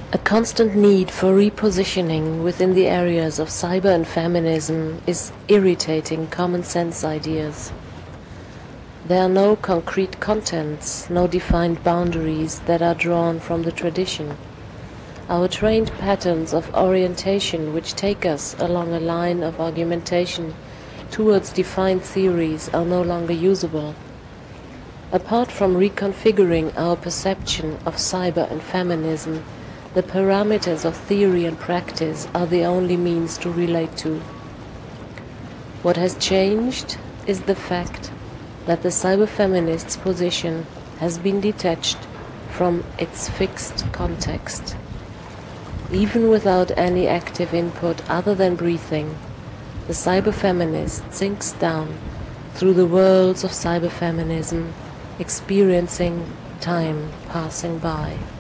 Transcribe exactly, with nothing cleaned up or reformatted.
A constant need for repositioning within the areas of cyber and feminism is irritating common sense ideas. There are no concrete contents, no defined boundaries that are drawn from the tradition. Our trained patterns of orientation which take us along a line of argumentation towards defined theories are no longer usable. Apart from reconfiguring our perception of cyber and feminism, the parameters of theory and practice are the only means to relate to. What has changed is the fact that the cyber-feminist's position has been detached from its fixed context. Even without any active input other than breathing, the cyber-feminist sinks down through the worlds of cyber-feminism, experiencing time passing by.